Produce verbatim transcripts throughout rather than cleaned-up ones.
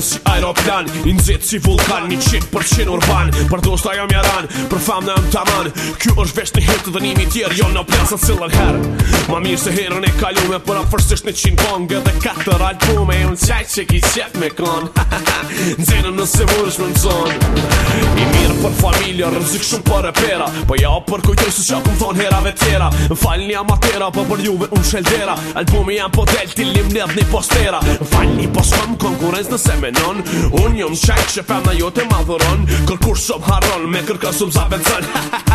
si aeroplan, i nxit si vulkan, një qind përqind urban. Për dosta jam jaran, për fam në jam taman. Ky është vesh një hit të dënimi tjerë, jo në plasën cilën herë. Ma mirë se herën e kalume, për afërsisht në qind kongë dhe katër albume. Unë qaj që ki qep me kon nxenën nëse vërsh me nëzon. I mirë për familja, rëzik shumë për repera, po ja për kujtoj se qa kum thon herave tjera. M'falni amatera, po për juve unë sheldera. Albumi jam po del t'illim ledh një postera. M'falni po s'kom konkurenc nëse menon, unë jom qaj që femna jote madhuron. Kërkur shumë harron, me kërka shumë zabenzën.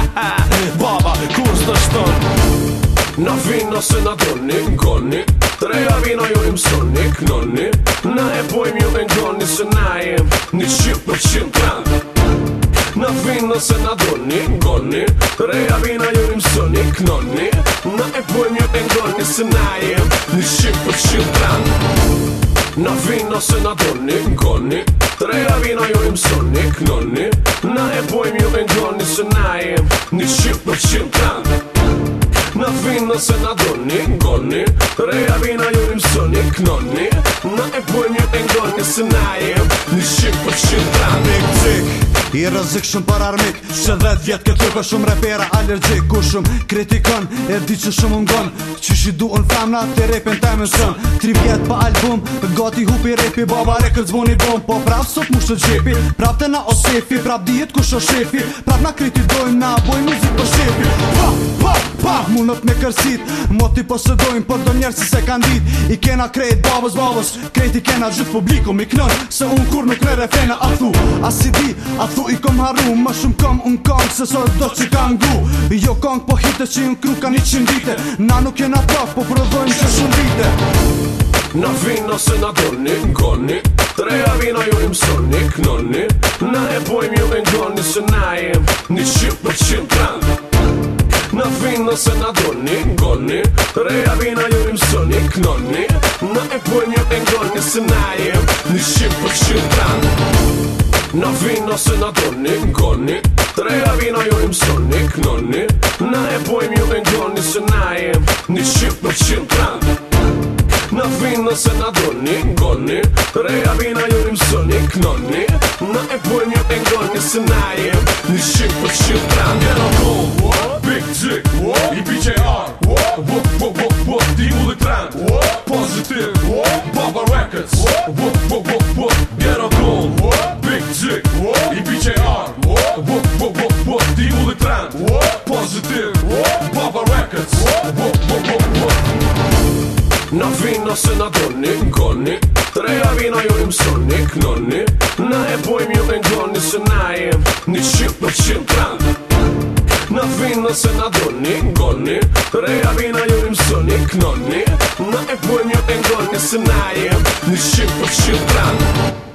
Baba, kur s'në shton, na vin nëse na doni, ngoni. Treja vina ju im soni, knoni. Na e pojmë ju e ngoni se na jem një qind përqind trend. Na vin nëse na doni, ngoni. Treja vina ju im soni, knoni. Na e pojmë ju e ngoni se na jem një qind përqind trend. Na vin nëse na doni, ngoni. Treja vina ju im soni, knoni. Na e pojmë ju e ngoni se na jem një qind përqind trend. Na vin nëse na doni, ngoni. Treja vina ju im soni, knoni. Na e pojmë ju e ngoni se na jem një qind përqind trend. Big Dick, i rëzik shumë për armik, që dhet vjet këtë ka shumë repera allergjik. Ku shumë kritikon, e di që shumë ngon, që shi du në femna të repin të mësën. Tri vjet pa album, gati hupi repi, baba rekët zvoni bom. Po prap sot mu shtë gjepi, prap të na o sefi, prap dijet ku shë shefi, prap na kritidojnë, na boj muzik për shefi. Pa, pa, pa, munët me kërsit, moti posedojnë, për do njerë si se kanë dit. I kena krejt babës, babës, krejt i kena gjithë publiku mi knën, se unë kur nuk me refena a thu, a si di, a thu i kom harru, ma shumë kom unë kong, se sot do që ka ngu. Jo kong po hite që unë kru ka një qind vite, na nuk jena praf, po prodhojnë që shumë vite. Na vin nëse na doni, ngoni. Treja vina ju im soni, knoni. Na e pojmë ju e ngoni se na jem një qind përqind trend. Na vin nëse na doni, ngoni. Treja vina ju im soni, knoni. Na e pojmë ju e ngoni se na jem një qind përqind trend. Na vin nëse na doni, ngoni. Treja vina ju im soni, knoni. Na e pojmë ju e ngoni se na jem një qind përqind trend. Na vin nëse na doni, ngoni. Treja vina ju im soni, knoni. Na e pojmë ju e ngoni se na jem një qind përqind trend. Get on gold, Big Dick, i P J R, Wop, wop, wop, wop, Dimulli trend, Positive, Baba Records, Wop, wop, wop, wop, get on gold, Big Dick, i P J R, Wop, wop, wop, wop, Dimulli trend, Positive, Baba Records, Wop, wop, wop, wop. Na vin nëse na doni, ngoni. Treja vina ju im soni, knoni. Na e pojmë ju e ngoni se na jem një qind përqind trend. Na vin nëse na doni, ngoni. Treja vina ju im soni, knoni. Na e pojmë ju e ngoni se na jem një qind përqind trend.